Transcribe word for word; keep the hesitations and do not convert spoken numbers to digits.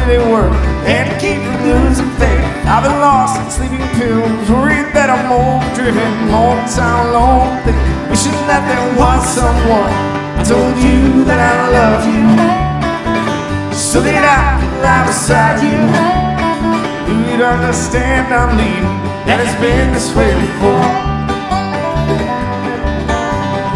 really work and keep from losing faith. I've been lost in sleeping pills, worried that I'm overdriven, all the time lonely, wishing that there was someone I told you that I love you, so that I could lie beside you. You'd understand I'm leaving, that it's been this way before.